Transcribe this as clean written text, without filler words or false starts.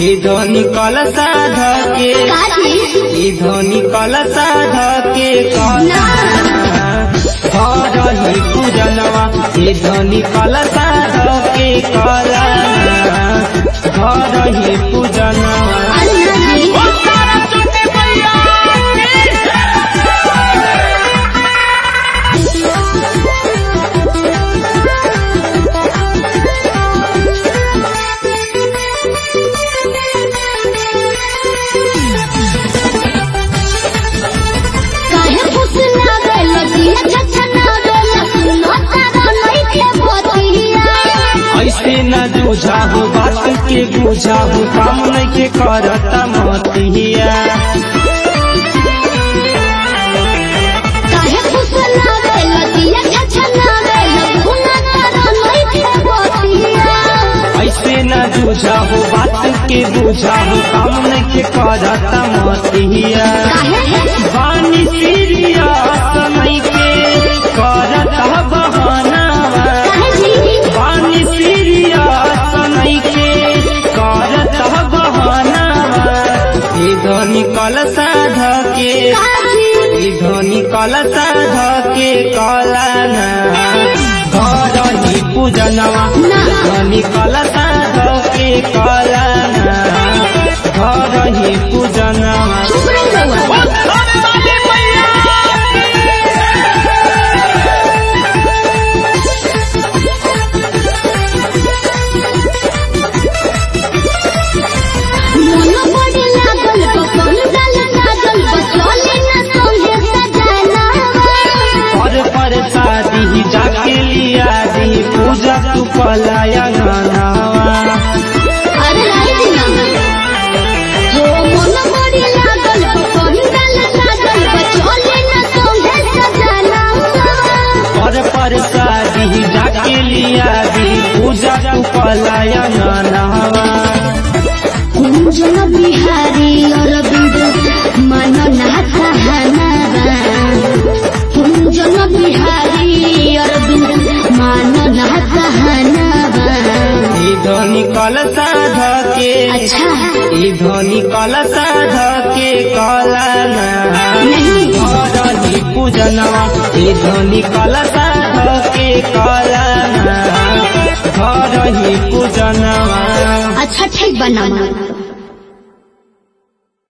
धोनी कलसा धके धोनी कलसा धके करही पूजनवा धोनी कलसा धके करही पूजनवा। ऐसे न जूझा हो बात के बुझा हो काम नहीं के करता मतिया ऐसे न जूझा हो बात के बुझा हो काम नहीं के करता मतिया बानी सीरियस नहीं के करता बहाना बानी सीरियस नहीं के करता बहाना धोनी कलसा धके धोनी कलसा धके कलाना करही पूजनवा धोनी कलसा धके कलाना करही पूजनवा। जाके लिया दी पूजा तू पलाया पर शादी जाके लिया दी पूजा तू पलाया कुंजन बिहारी अरविंद मन कुंजन बिहारी अरविंद मान धोनी कलसा धके धोनी कलसा धके कलाना करही पूजनवा धोनी कलसा धके कलाना करही पूजनवा। अच्छा ठीक बना।